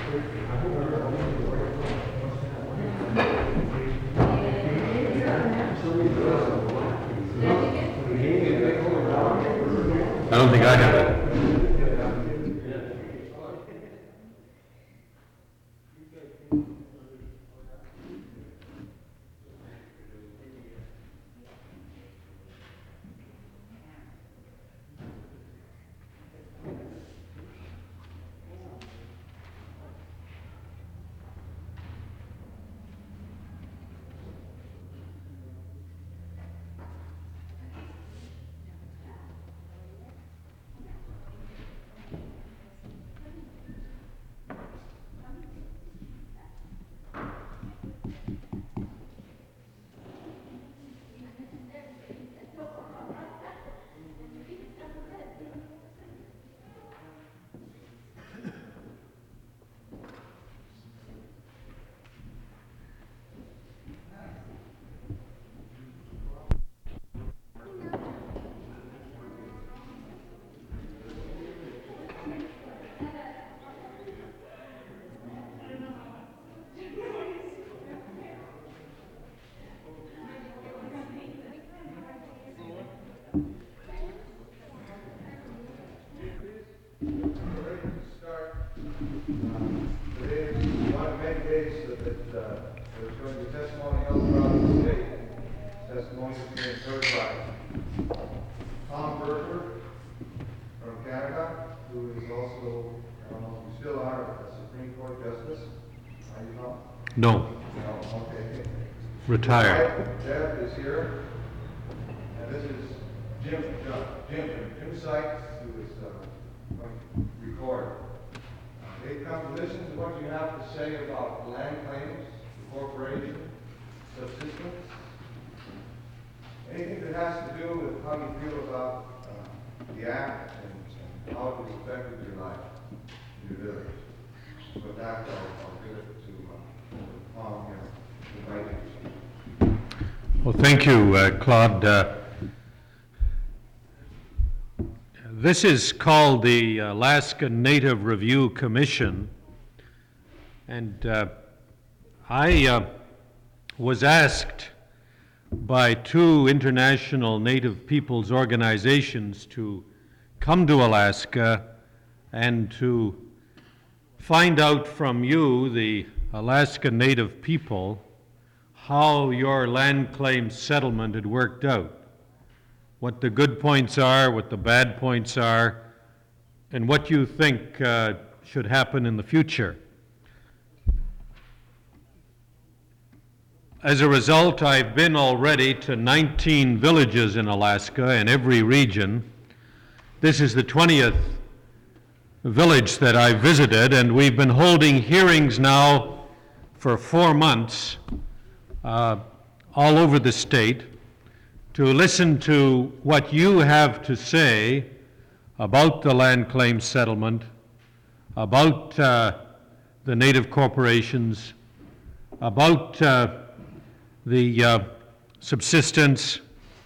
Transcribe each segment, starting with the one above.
I don't think I have it. There's going to be testimony held throughout the state. Testimony is being heard by Tom Berger from Canada, who is also, I don't know if you still are, a Supreme Court Justice. Are you not? No. No, okay. Retired. Deb is here. And this is Jim Sykes, who is going to record. They've come to listen to what you have to say about land claims, incorporation, subsistence, anything that has to do with how you feel about the act and how it has affected your life, your village. With that, I'll give it to Tom here to invite you. Well, thank you, Claude. This is called the Alaska Native Review Commission, and I was asked by two international Native peoples organizations to come to Alaska and to find out from you, the Alaska Native people, how your land claim settlement had worked out. What the good points are, what the bad points are, and what you think should happen in the future. As a result, I've been already to 19 villages in Alaska in every region. This is the 20th village that I visited, and we've been holding hearings now for 4 months all over the state to listen to what you have to say about the land claim settlement, about the Native corporations, about the subsistence,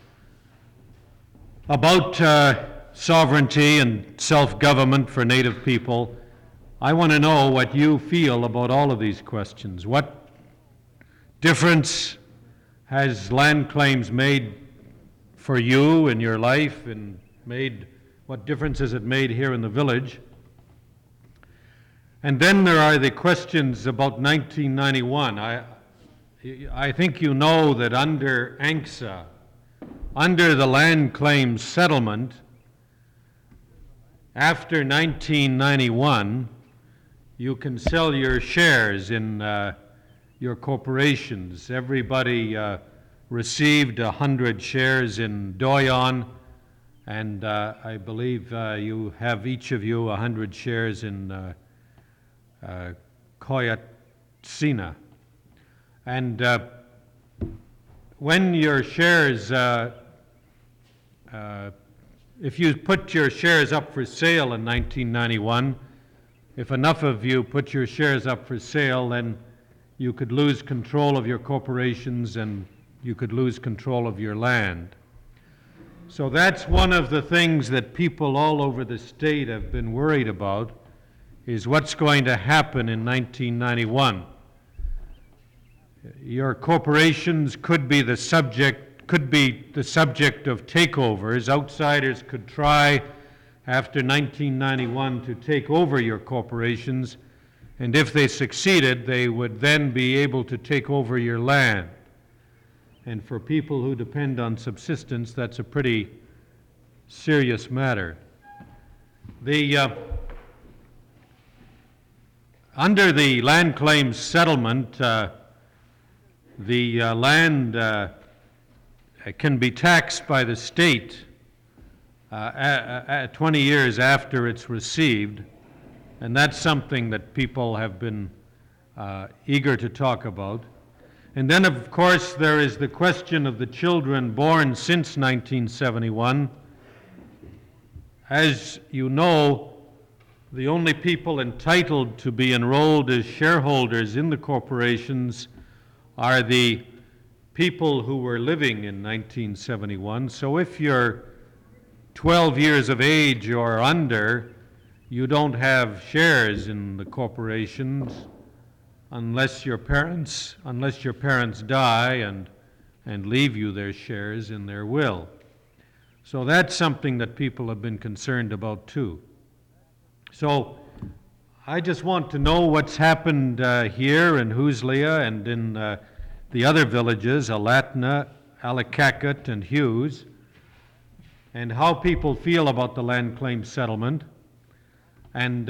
about sovereignty and self-government for Native people. I want to know what you feel about all of these questions. What difference has land claims made for you in your life, and what difference has it made here in the village? And then there are the questions about 1991. I think you know that under ANCSA, under the land claims settlement, after 1991, you can sell your shares in your corporations. Everybody received 100 shares in Doyon, and I believe each of you 100 shares in Koyatsina. And when your shares, if you put your shares up for sale in 1991, if enough of you put your shares up for sale, then you could lose control of your corporations and you could lose control of your land. So that's one of the things that people all over the state have been worried about, is what's going to happen in 1991. Your corporations could be the subject of takeovers. Outsiders could try after 1991 to take over your corporations, and if they succeeded, they would then be able to take over your land. And for people who depend on subsistence, that's a pretty serious matter. Under the land claims settlement, the land can be taxed by the state 20 years after it's received, and that's something that people have been eager to talk about. And then, of course, there is the question of the children born since 1971. As you know, the only people entitled to be enrolled as shareholders in the corporations are the people who were living in 1971. So if you're 12 years of age or under, you don't have shares in the corporations unless your parents die and leave you their shares in their will. So that's something that people have been concerned about too. So I just want to know what's happened here in Huaslia and in the other villages, Alatna, Alikakut, and Hughes, and how people feel about the land claim settlement, and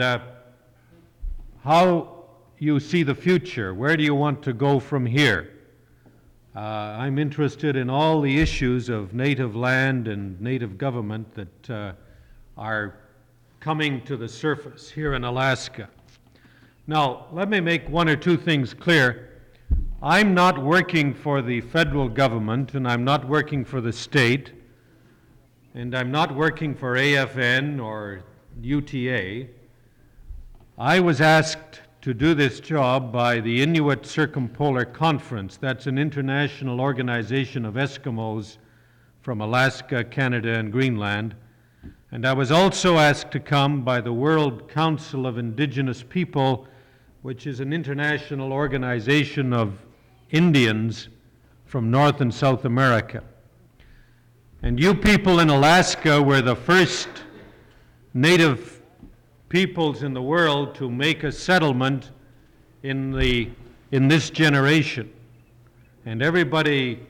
how you see the future. Where do you want to go from here? I'm interested in all the issues of native land and native government that are coming to the surface here in Alaska. Now, let me make one or two things clear. I'm not working for the federal government, and I'm not working for the state, and I'm not working for AFN or UTA. I was asked to do this job by the Inuit Circumpolar Conference. That's an international organization of Eskimos from Alaska, Canada, and Greenland. And I was also asked to come by the World Council of Indigenous People, which is an international organization of Indians from North and South America. And you people in Alaska were the first native peoples in the world to make a settlement in this generation. And everybody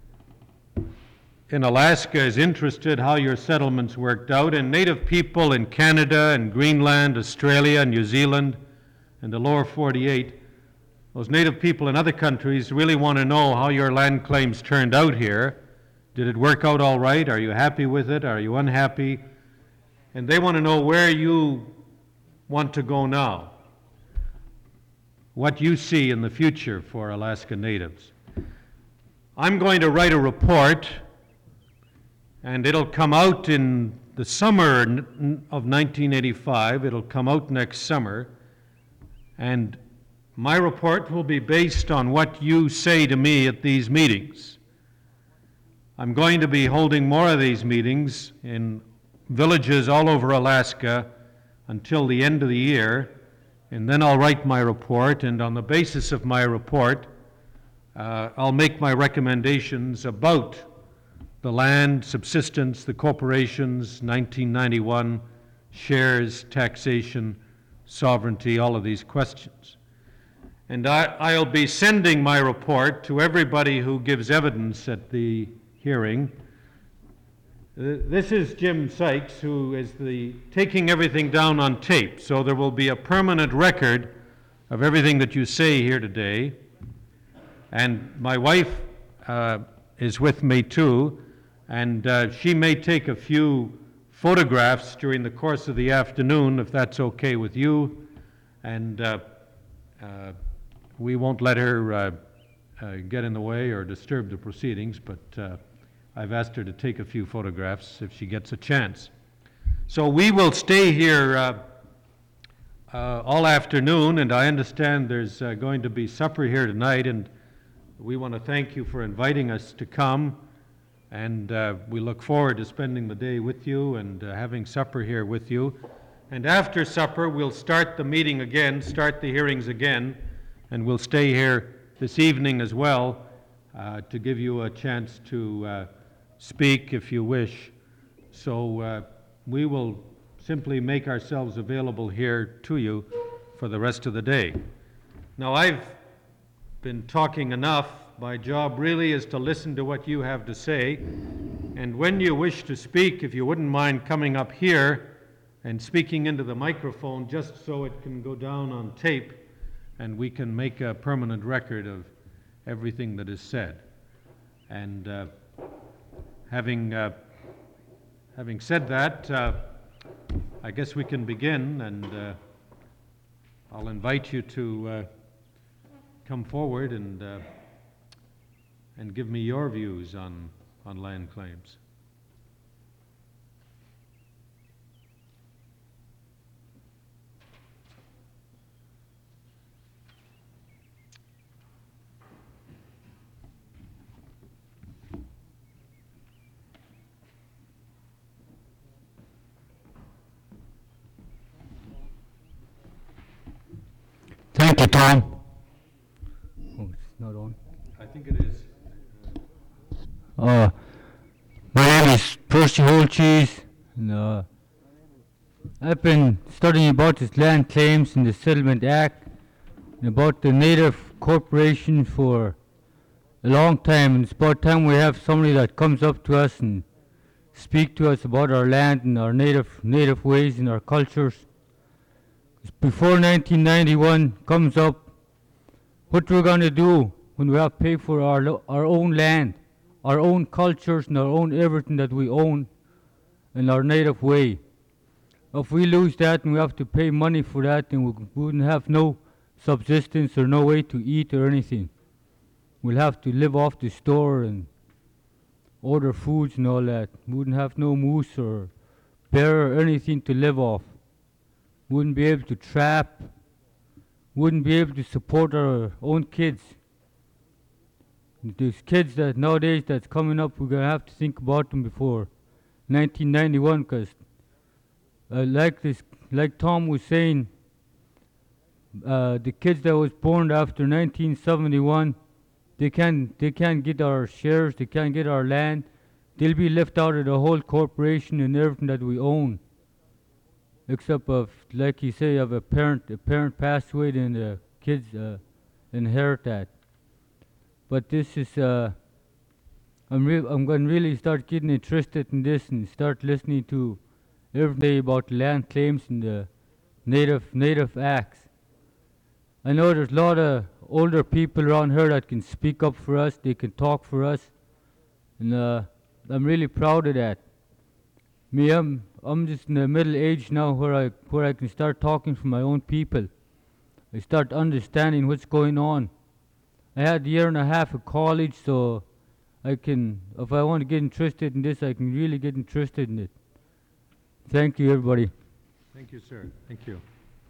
in Alaska is interested how your settlements worked out, and native people in Canada and Greenland, Australia, New Zealand, and the lower 48, those native people in other countries really want to know how your land claims turned out here. Did it work out all right? Are you happy with it? Are you unhappy? And they want to know where you want to go now, what you see in the future for Alaska Natives. I'm going to write a report, and it'll come out in the summer of 1985. It'll come out next summer, and my report will be based on what you say to me at these meetings. I'm going to be holding more of these meetings in villages all over Alaska until the end of the year, and then I'll write my report, and on the basis of my report, I'll make my recommendations about the land, subsistence, the corporations, 1991, shares, taxation, sovereignty, all of these questions. And I'll be sending my report to everybody who gives evidence at the hearing. This is Jim Sykes, who is taking everything down on tape, so there will be a permanent record of everything that you say here today. And my wife is with me too, and she may take a few photographs during the course of the afternoon, if that's okay with you, and we won't let her get in the way or disturb the proceedings, but I've asked her to take a few photographs if she gets a chance. So we will stay here all afternoon, and I understand there's going to be supper here tonight, and we want to thank you for inviting us to come, and we look forward to spending the day with you and having supper here with you. And after supper, we'll start the meeting again, start the hearings again, and we'll stay here this evening as well to give you a chance to speak if you wish. So we will simply make ourselves available here to you for the rest of the day. Now, I've been talking enough. My job really is to listen to what you have to say. And when you wish to speak, if you wouldn't mind coming up here and speaking into the microphone just so it can go down on tape and we can make a permanent record of everything that is said. And having said that, I guess we can begin, and I'll invite you to come forward and give me your views on land claims. Thank you, Tom. Oh, it's not on. I think it is. My name is Percy Holcheese, and I've been studying about this land claims and the Settlement Act and about the Native Corporation for a long time, and it's about time we have somebody that comes up to us and speak to us about our land and our native ways and our cultures. Before 1991 comes up, what we're going to do when we have to pay for our own land, our own cultures and our own everything that we own in our native way. If we lose that and we have to pay money for that, then we wouldn't have no subsistence or no way to eat or anything. We'll have to live off the store and order foods and all that. We wouldn't have no moose or bear or anything to live off. Wouldn't be able to trap, wouldn't be able to support our own kids. These kids that nowadays that's coming up, we're going to have to think about them before 1991, because like Tom was saying, the kids that was born after 1971, they can't get our shares, they can't get our land. They'll be left out of the whole corporation and everything that we own. Except of, like you say, of a parent passed away, then the kids inherit that. But this is, I'm going to really start getting interested in this and start listening to every day about land claims and the native acts. I know there's a lot of older people around here that can speak up for us, they can talk for us, and I'm really proud of that. Me, I'm just in the middle age now where I can start talking for my own people. I start understanding what's going on. I had a year and a half of college, so I can, if I want to get interested in this, I can really get interested in it. Thank you, everybody. Thank you, sir. Thank you.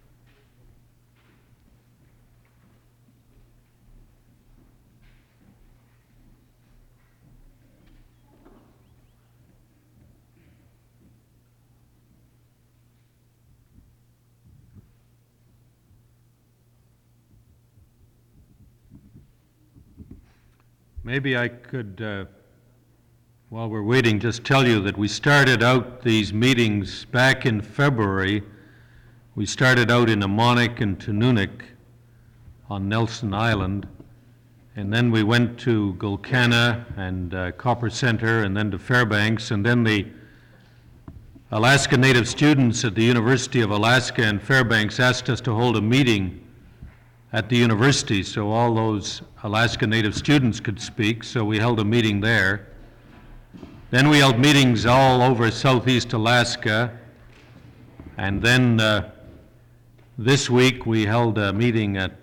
Maybe I could, while we're waiting, just tell you that we started out these meetings back in February. We started out in Amonic and Tununic on Nelson Island, and then we went to Gulkana and Copper Center, and then to Fairbanks, and then the Alaska Native students at the University of Alaska in Fairbanks asked us to hold a meeting at the university so all those Alaska Native students could speak, so we held a meeting there. Then we held meetings all over Southeast Alaska, and then this week we held a meeting at,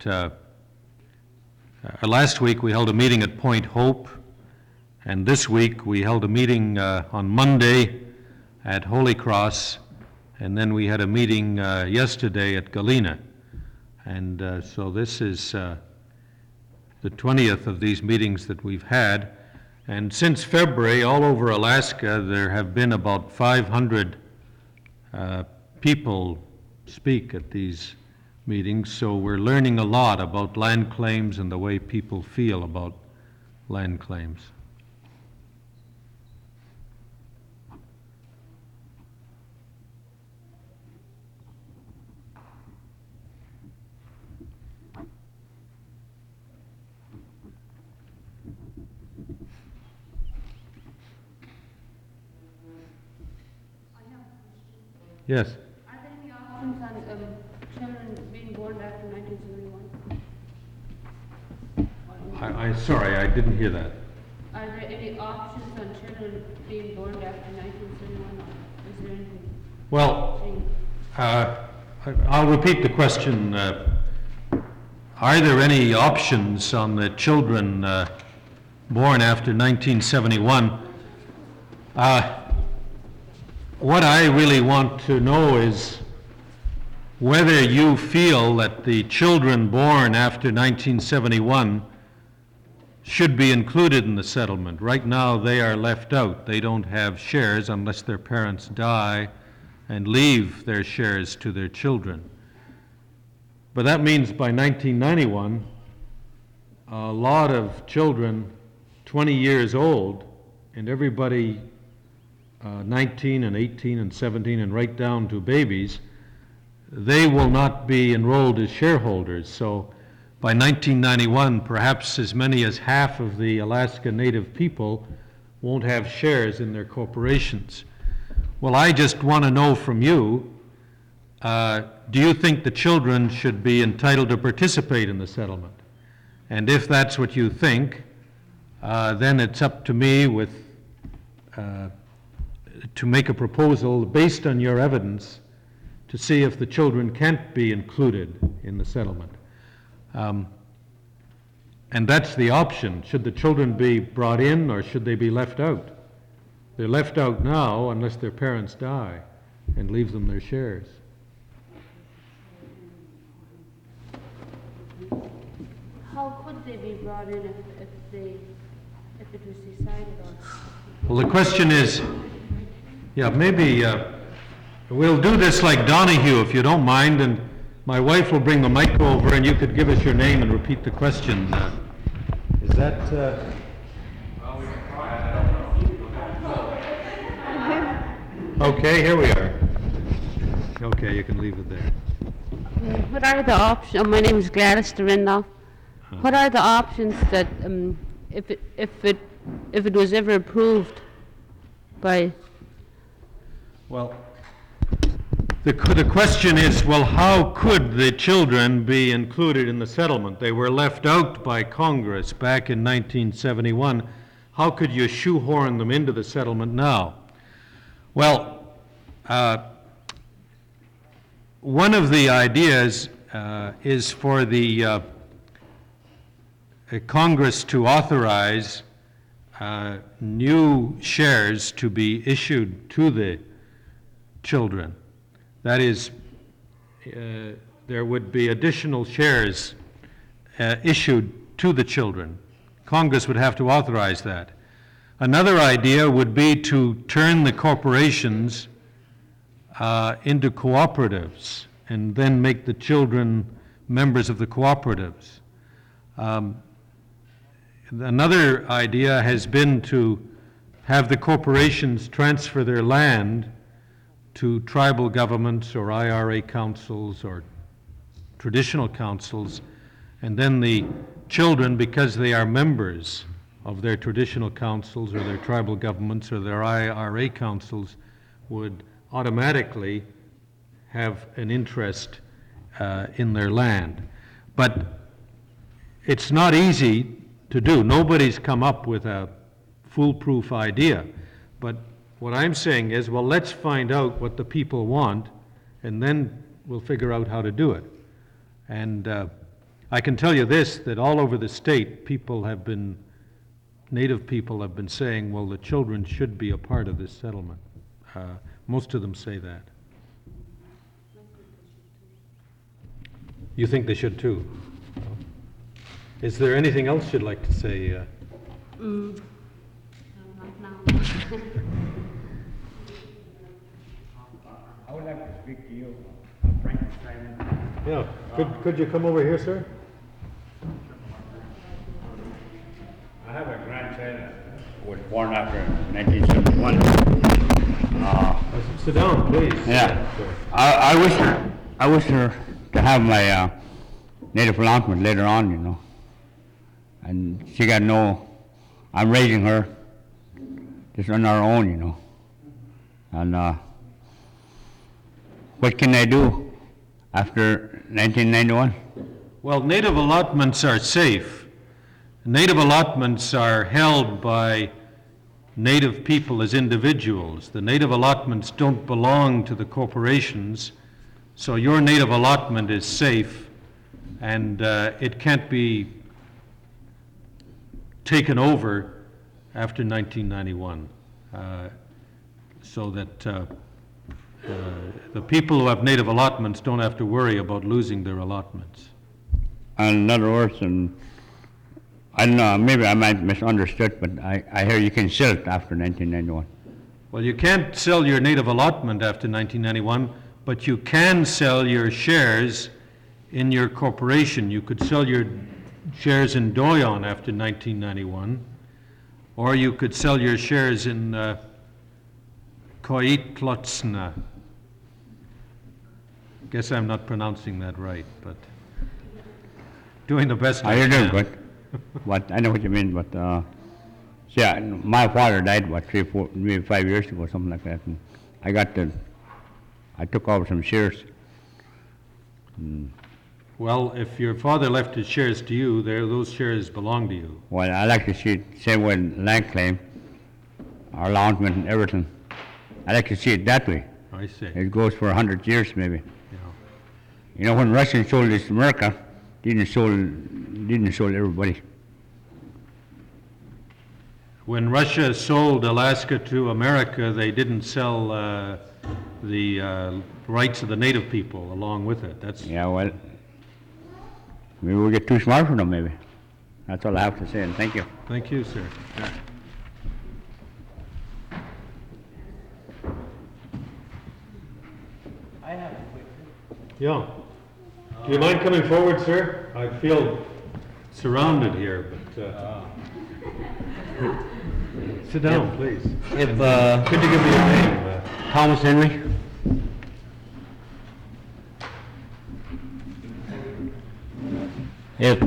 last week we held a meeting at Point Hope, and this week we held a meeting on Monday at Holy Cross, and then we had a meeting yesterday at Galena. And so this is the 20th of these meetings that we've had. And since February, all over Alaska, there have been about 500 people speak at these meetings, so we're learning a lot about land claims and the way people feel about land claims. Yes. Are there any options on children being born after 1971? Sorry, I didn't hear that. Are there any options on children being born after 1971? Is there anything? Well, I'll repeat the question. Are there any options on the children born after 1971? What I really want to know is whether you feel that the children born after 1971 should be included in the settlement. Right now, they are left out. They don't have shares unless their parents die and leave their shares to their children. But that means by 1991, a lot of children 20 years old, and everybody 19 and 18 and 17 and right down to babies, they will not be enrolled as shareholders. So by 1991, perhaps as many as half of the Alaska Native people won't have shares in their corporations. Well, I just want to know from you, do you think the children should be entitled to participate in the settlement? And if that's what you think, then it's up to me to make a proposal based on your evidence to see if the children can't be included in the settlement. And that's the option. Should the children be brought in or should they be left out? They're left out now unless their parents die and leave them their shares. How could they be brought in if it was decided on? Well, the question is, yeah, maybe we'll do this like Donahue, if you don't mind, and my wife will bring the mic over and you could give us your name and repeat the question. Is that... Well, we can try. Okay, here we are. Okay, you can leave it there. What are the options? My name is Gladys Dorinda. What are the options that, if it was ever approved by? Well, the question is, well, how could the children be included in the settlement? They were left out by Congress back in 1971. How could you shoehorn them into the settlement now? Well, one of the ideas is for the Congress to authorize new shares to be issued to the children. That is, there would be additional shares issued to the children. Congress would have to authorize that. Another idea would be to turn the corporations into cooperatives and then make the children members of the cooperatives. Another idea has been to have the corporations transfer their land to tribal governments or IRA councils or traditional councils, and then the children, because they are members of their traditional councils or their tribal governments or their IRA councils, would automatically have an interest in their land. But it's not easy to do. Nobody's come up with a foolproof idea. But what I'm saying is, well, let's find out what the people want, and then we'll figure out how to do it. And I can tell you this, that all over the state, Native people have been saying, well, the children should be a part of this settlement. Most of them say that. You think they should too? Is there anything else you'd like to say? No, not now. I would like to speak to you, Frank Yeah, could you come over here, sir? I have a grandchild was born after 1971. Sit down, please. Yeah. Sir. I wish her to have my native allotment later on, you know. And she got I'm raising her just on our own, you know. And what can I do after 1991? Well, native allotments are safe. Native allotments are held by native people as individuals. The native allotments don't belong to the corporations, so your native allotment is safe, and it can't be taken over after 1991. So that the people who have native allotments don't have to worry about losing their allotments. In other words, I don't know, maybe I might misunderstood, but I hear you can sell it after 1991. Well, you can't sell your native allotment after 1991, but you can sell your shares in your corporation. You could sell your shares in Doyon after 1991, or you could sell your shares in Koitlotsna. Guess I'm not pronouncing that right, but doing the best I You're doing can. good. But I know what you mean, but yeah, my father died, 3, 5 years ago, something like that. And I took over some shares. Well, if your father left his shares to you, those shares belong to you. Well, I like to see it, same way land claim, our allotment and everything. I like to see it that way. I see. It goes for 100 years maybe. Yeah. You know, when Russians sold this to America, didn't sold everybody. When Russia sold Alaska to America, they didn't sell the rights of the native people along with it. That's Yeah, well, maybe we get too smart for them maybe. That's all I have to say, and thank you. Thank you, sir. Yeah. Do you mind coming forward, sir? I feel surrounded here, but sit down, please. If Could you give me your name? Thomas Henry. If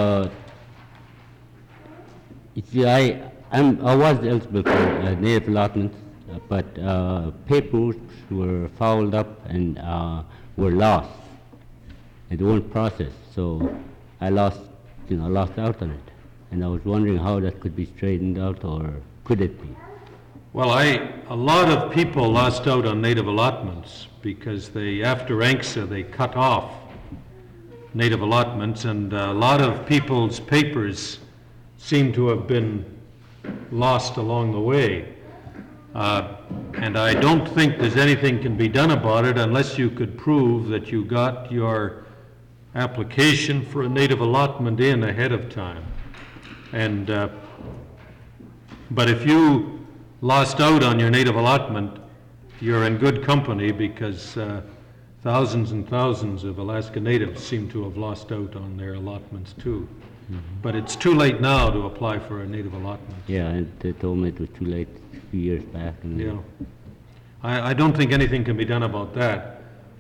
you see, I was eligible for native allotment, but papers were fouled up and were lost. It wasn't processed, so I lost out on it. And I was wondering how that could be straightened out, or could it be? Well, a lot of people lost out on native allotments because after ANCSA, they cut off native allotments, and a lot of people's papers seem to have been lost along the way. And I don't think there's anything can be done about it unless you could prove that you got your application for a native allotment in ahead of time. And but if you lost out on your native allotment, you're in good company, because thousands and thousands of Alaska Natives seem to have lost out on their allotments too. Mm-hmm. But it's too late now to apply for a native allotment. Yeah, and they told me it was too late a few years back. And Yeah. I don't think anything can be done about that.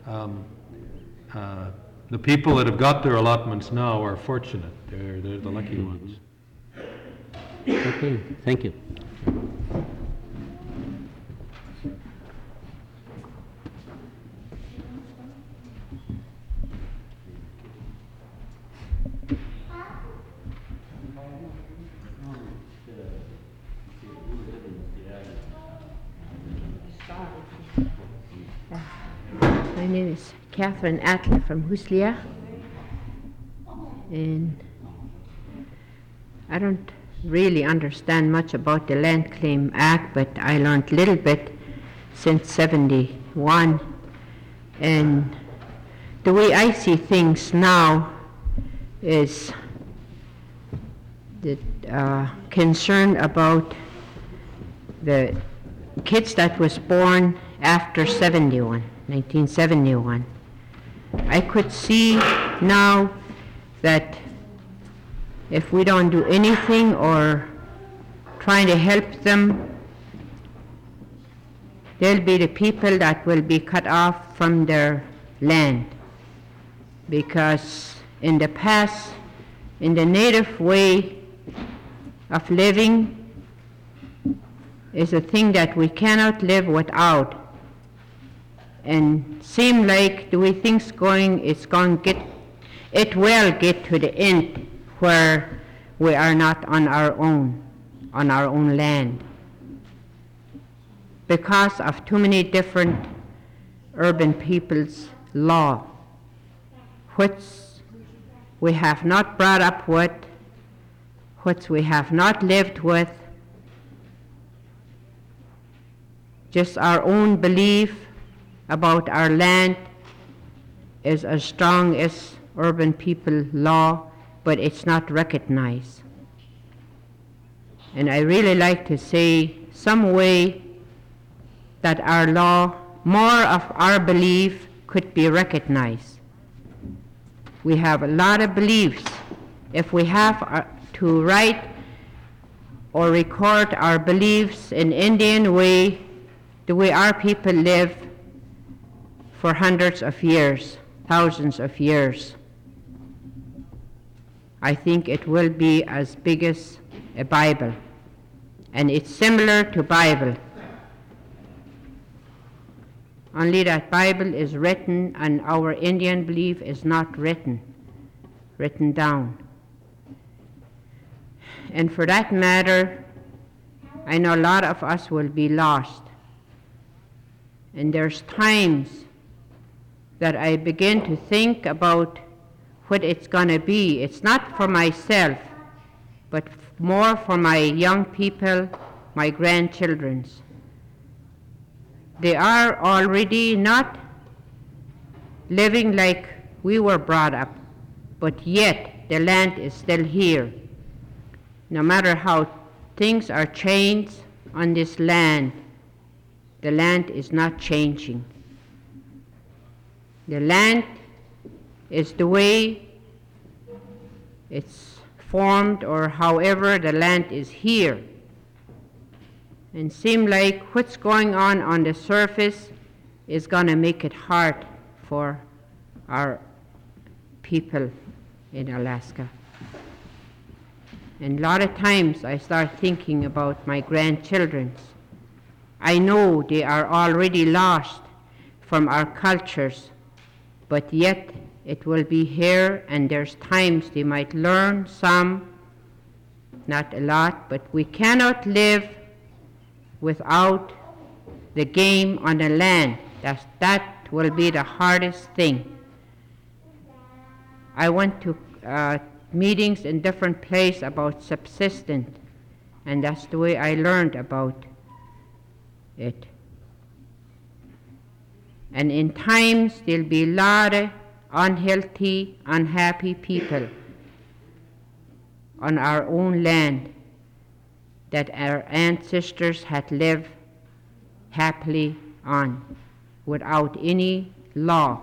The people that have got their allotments now are fortunate. They're the lucky ones. Okay, thank you. My name is Catherine Atler from Huslia, and I don't really understand much about the Land Claim Act, but I learned a little bit since 71, and the way I see things now is that concern about the kids that was born after 1971. I could see now that if we don't do anything or trying to help them, they'll be the people that will be cut off from their land. Because in the past, in the native way of living is a thing that we cannot live without. And seem like the way things going, it will get to the end where we are not on our own land, because of too many different urban people's law, which we have not brought up with, which we have not lived with, just our own belief about our land is as strong as urban people law, but it's not recognized. And I really like to say some way that our law, more of our belief could be recognized. We have a lot of beliefs. If we have to write or record our beliefs in Indian way, the way our people live for hundreds of years, thousands of years, I think it will be as big as a Bible. And it's similar to Bible. Only that Bible is written and our Indian belief is not written down. And for that matter, I know a lot of us will be lost. And there's times that I begin to think about what it's going to be. It's not for myself, but more for my young people, my grandchildren's. They are already not living like we were brought up, but yet the land is still here. No matter how things are changed on this land, the land is not changing. The land is the way it's formed, or however the land is here. And seem like what's going on the surface is going to make it hard for our people in Alaska. And a lot of times I start thinking about my grandchildren. I know they are already lost from our cultures, but yet it will be here, and there's times they might learn some, not a lot, but we cannot live without the game on the land. That will be the hardest thing. I went to meetings in different places about subsistence, and that's the way I learned about it. And in times there'll be a lot of unhealthy, unhappy people on our own land that our ancestors had lived happily on without any law.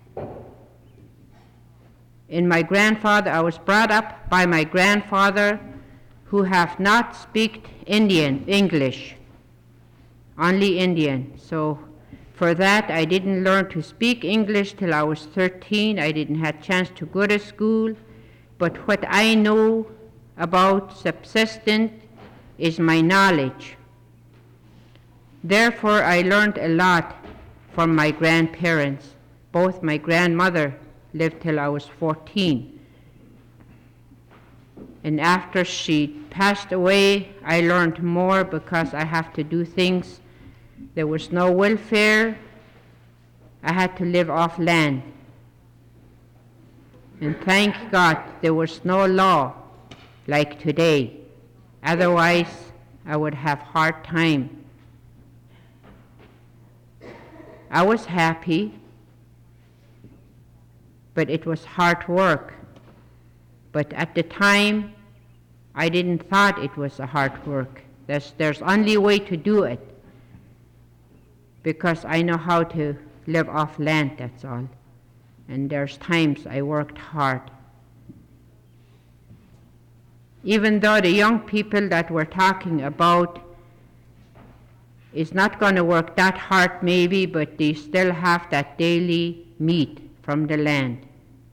In my grandfather, I was brought up by my grandfather, who have not speak English, only Indian. So for that, I didn't learn to speak English till I was 13. I didn't have a chance to go to school. But what I know about subsistence is my knowledge. Therefore, I learned a lot from my grandparents. Both my grandmother lived till I was 14. And after she passed away, I learned more because I have to do things. There was no welfare. I had to live off land. And thank God there was no law like today. Otherwise, I would have hard time. I was happy, but it was hard work. But at the time, I didn't thought it was a hard work. There's only way to do it, because I know how to live off land, that's all. and there's times I worked hard. Even though the young people that we're talking about is not going to work that hard maybe, but they still have that daily meat from the land.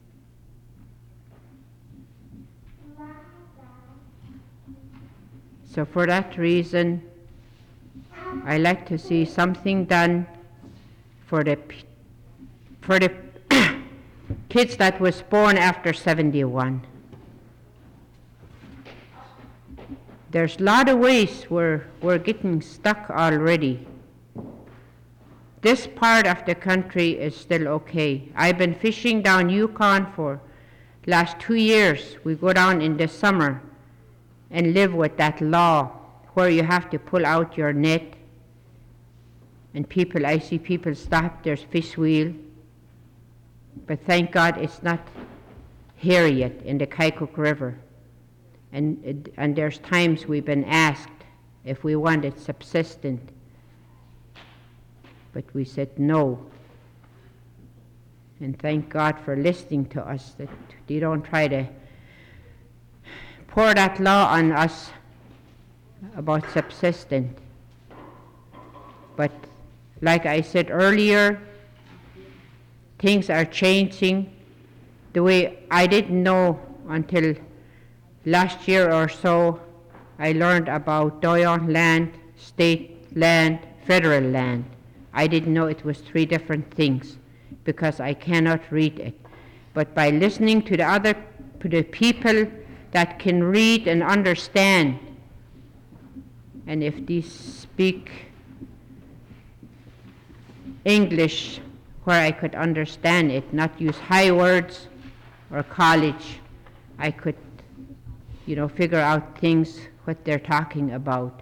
So for that reason, I like to see something done for the kids that was born after 71. There's a lot of ways we're getting stuck already. This part of the country is still okay. I've been fishing down Yukon for last 2 years. We go down in the summer and live with that law where you have to pull out your net, and I see people stop their fish wheel. But thank God it's not here yet in the Kaikuk River. And there's times we've been asked if we wanted subsistence, but we said no. And thank God for listening to us, that they don't try to pour that law on us about subsistence. But like I said earlier, things are changing the way I didn't know until last year or so. I learned about Doyon land, state land, federal land. I didn't know it was 3 different things because I cannot read it. But by listening to the people that can read and understand, and if they speak English where I could understand it, not use high words or college, I could, figure out things, what they're talking about.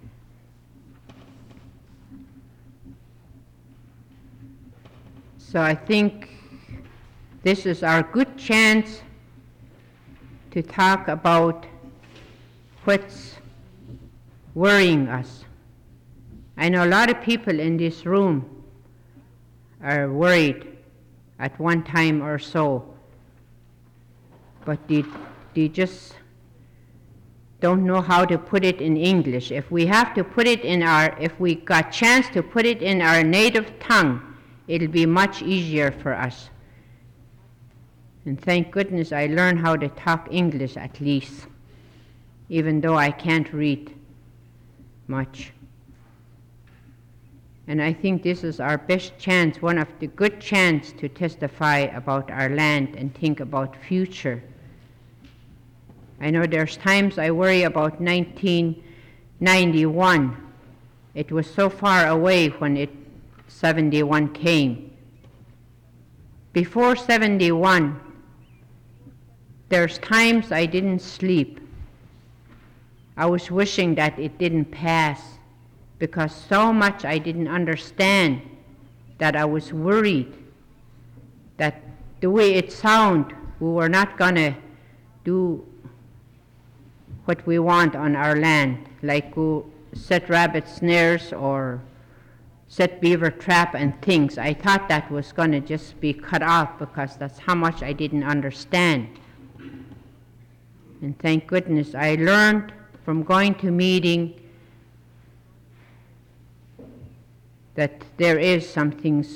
So I think this is our good chance to talk about what's worrying us. I know a lot of people in this room are worried at one time or so, but they just don't know how to put it in English. If we got chance to put it in our native tongue, it'll be much easier for us. And thank goodness I learned how to talk English at least, even though I can't read much. And I think this is our best chance, one of the good chance to testify about our land and think about future. I know there's times I worry about 1991. It was so far away when 71 came. Before 71, there's times I didn't sleep. I was wishing that it didn't pass, because so much I didn't understand that I was worried that the way it sounded, we were not going to do what we want on our land, like go set rabbit snares or set beaver trap and things. I thought that was going to just be cut off because that's how much I didn't understand. And thank goodness I learned from going to meeting that there is some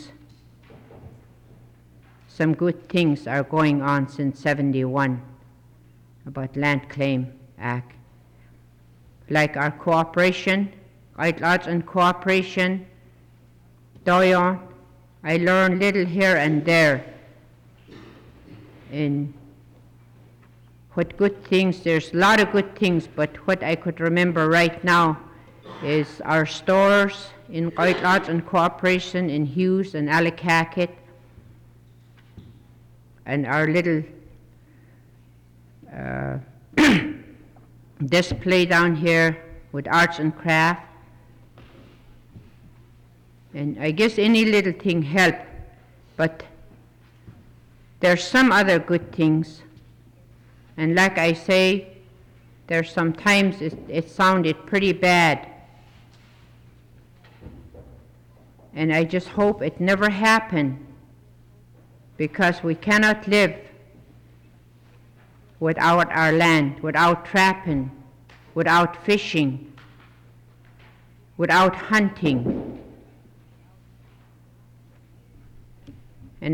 good things are going on since 71 about Land Claim Act. Like our cooperation, White Lodge and cooperation, Doyon, I learned little here and there. And what good things, there's a lot of good things, but what I could remember right now is our stores in White Lodge and cooperation in Hughes and Allakaket, and our little display down here with arts and craft. And I guess any little thing helped, but there's some other good things. And like I say, there's sometimes it sounded pretty bad. And I just hope it never happened. because we cannot live without our land, without trapping, without fishing, without hunting. And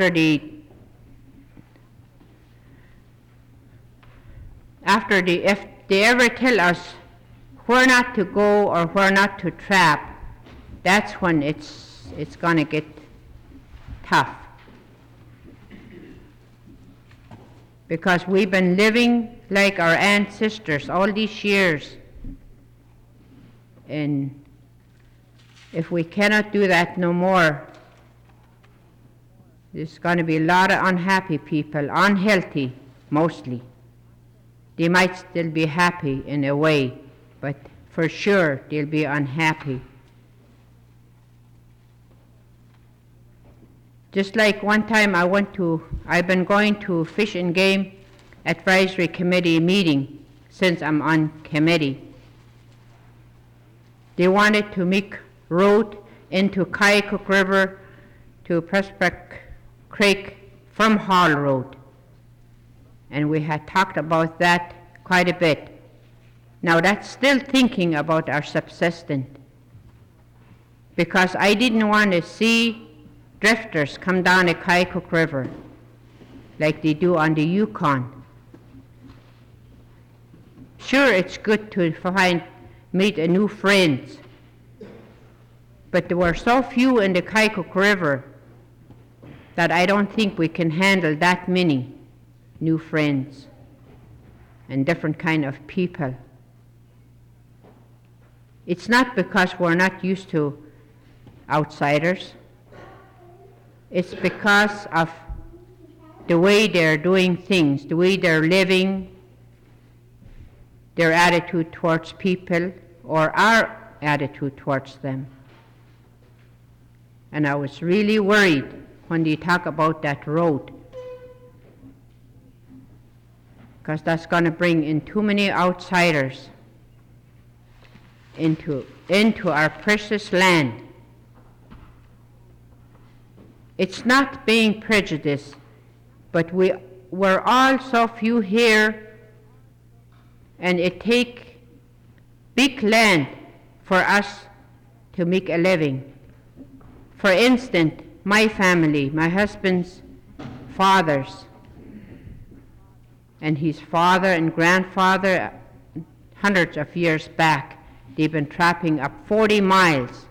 if they ever tell us where not to go or where not to trap, that's when it's going to get tough. Because we've been living like our ancestors all these years. And if we cannot do that no more, there's going to be a lot of unhappy people, unhealthy mostly. They might still be happy in a way, but for sure they'll be unhappy. Just like one time I've been going to Fish and Game Advisory Committee meeting since I'm on committee. They wanted to make road into Kayakuk River to Prospect Creek from Hall Road. And we had talked about that quite a bit. Now that's still thinking about our subsistence, because I didn't want to see drifters come down the Kayakuk River like they do on the Yukon. Sure, it's good to meet a new friends, but there were so few in the Kayakuk River that I don't think we can handle that many new friends and different kind of people. It's not because we're not used to outsiders. It's because of the way they're doing things, the way they're living, their attitude towards people, or our attitude towards them. And I was really worried when they talk about that road, because that's going to bring in too many outsiders into our precious land. It's not being prejudiced, but we're all so few here, and it takes big land for us to make a living. For instance, my family, my husband's fathers, and his father and grandfather, hundreds of years back, they've been trapping up 40 miles.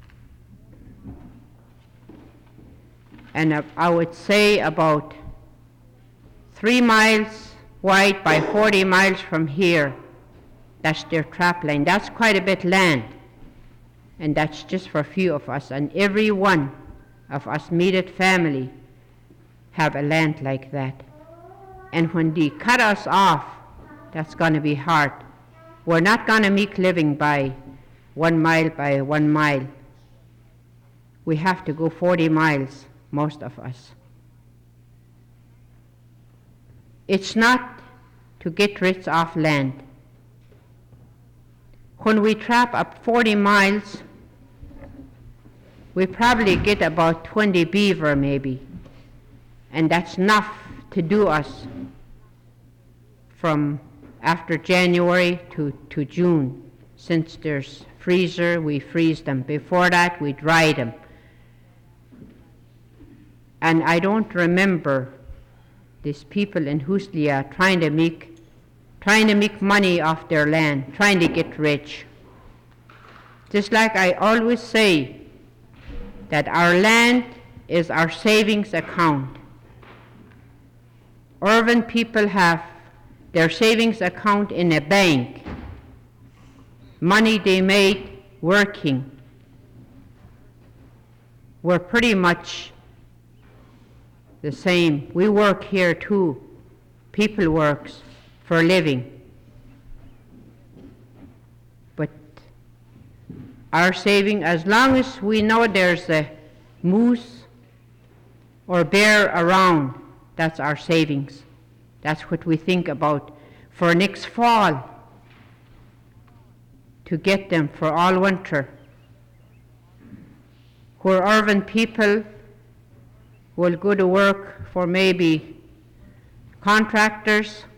And I would say about 3 miles wide by 40 miles from here, that's their trap line. That's quite a bit land. And that's just for a few of us. And every one of us immediate family have a land like that. And when they cut us off, that's going to be hard. We're not going to make living by 1 mile by 1 mile. We have to go 40 miles, most of us. It's not to get rid of land. When we trap up 40 miles, we probably get about 20 beaver maybe. And that's enough to do us from after January to June. Since there's freezer, we freeze them. Before that, we dry them. And I don't remember these people in Huslia trying to make money off their land, trying to get rich. Just like I always say, that our land is our savings account. Urban people have their savings account in a bank, money they made working. We're pretty much the same. We work here too. People works for a living. But our saving, as long as we know there's a moose or bear around, that's our savings. That's what we think about for next fall, to get them for all winter. Where urban people will go to work for maybe contractors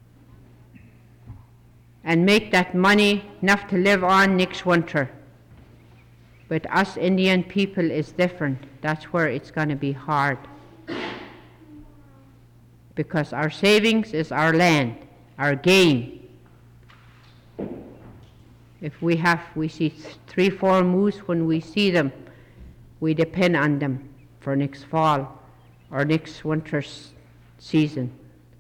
and make that money enough to live on next winter. But us Indian people is different. That's where it's going to be hard. Because our savings is our land, our game. If we see 3-4 moose, when we see them, we depend on them for next fall or next winter's season.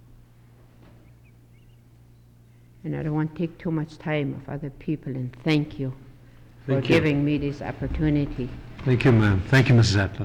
And I don't want to take too much time of other people, and thank you for Thank you. giving me this opportunity. Thank you, ma'am. Thank you, Mrs. Atla.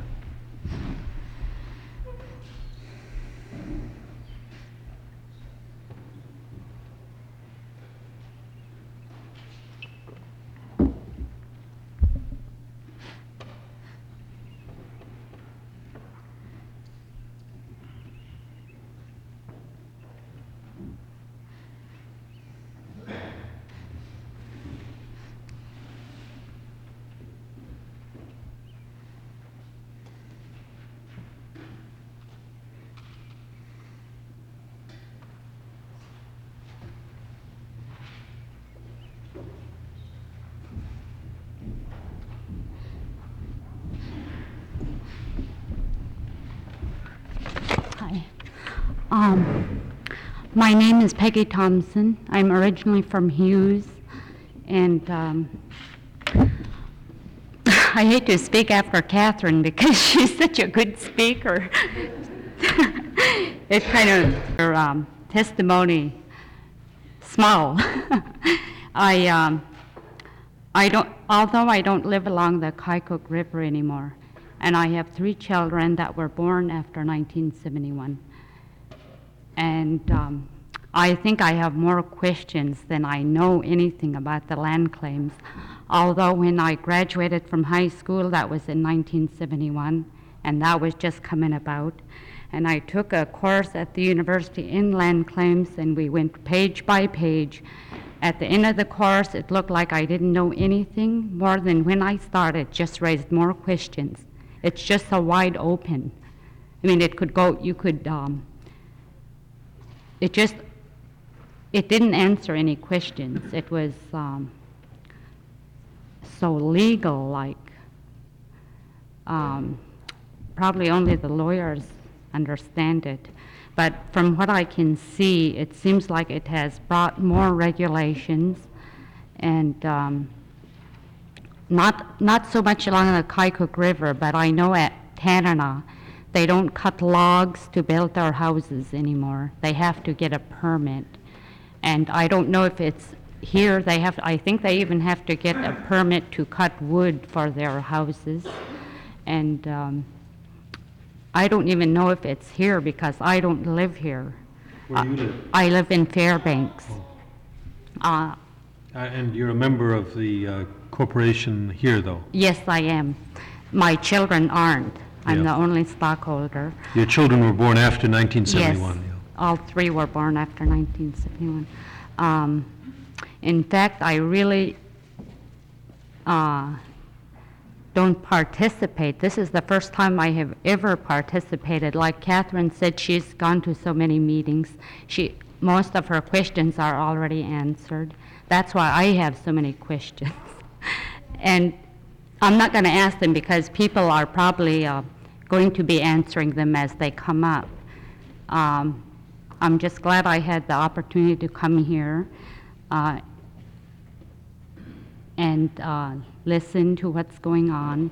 Hi. My name is Peggy Thompson. I'm originally from Hughes, and I hate to speak after Catherine because she's such a good speaker. It kind of, her testimony, small. Although I don't live along the Kaikouk River anymore, and I have 3 children that were born after 1971. And I think I have more questions than I know anything about the land claims. Although when I graduated from high school, that was in 1971, and that was just coming about. And I took a course at the university in land claims, and we went page by page. At the end of the course, it looked like I didn't know anything more than when I started, just raised more questions. It's just so wide open. I mean, it could go, you could, it didn't answer any questions. It was so legal, like, probably only the lawyers understand it. But from what I can see, it seems like it has brought more regulations, and not so much along the Kaikouk River, but I know at Tanana, they don't cut logs to build their houses anymore. They have to get a permit. And I don't know if it's here, I think they even have to get a permit to cut wood for their houses. And I don't even know if it's here because I don't live here. Where do you live? I live in Fairbanks. And you're a member of the corporation here, though? Yes, I am. My children aren't. I'm Yeah. the only stockholder. Your children were born after 1971? Yes, all 3 were born after 1971. In fact, I really don't participate. This is the first time I have ever participated. Like Catherine said, she's gone to so many meetings. Most of her questions are already answered. That's why I have so many questions. And I'm not going to ask them because people are probably going to be answering them as they come up. I'm just glad I had the opportunity to come here and listen to what's going on.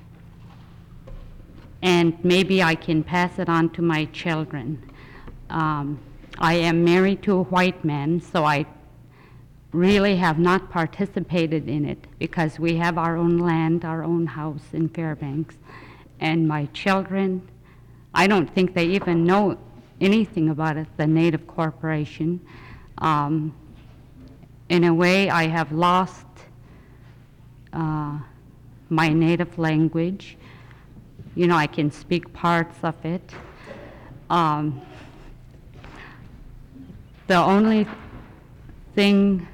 And maybe I can pass it on to my children. I am married to a white man, so I really have not participated in it because we have our own land, our own house in Fairbanks. And my children, I don't think they even know anything about it, the Native Corporation. In a way, I have lost my native language. You know, I can speak parts of it. The only thing,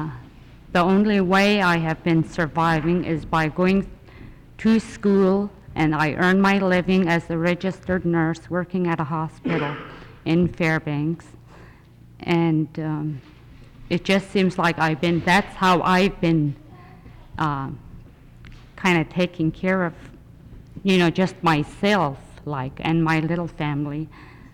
the only way I have been surviving is by going to school and I earn my living as a registered nurse working at a hospital in Fairbanks. And it just seems like that's how I've been kind of taking care of, just myself, and my little family.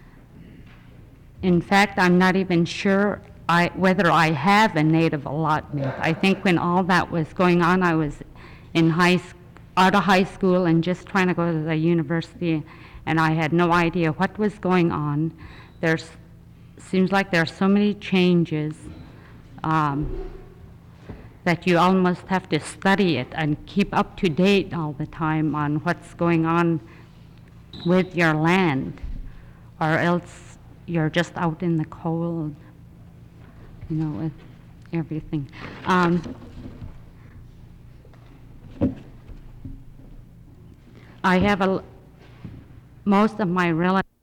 In fact, I'm not even sure whether I have a native allotment. I think when all that was going on, I was out of high school and just trying to go to the university, and I had no idea what was going on. Seems like there are so many changes that you almost have to study it and keep up to date all the time on what's going on with your land, or else you're just out in the cold, with everything. I have most of my relatives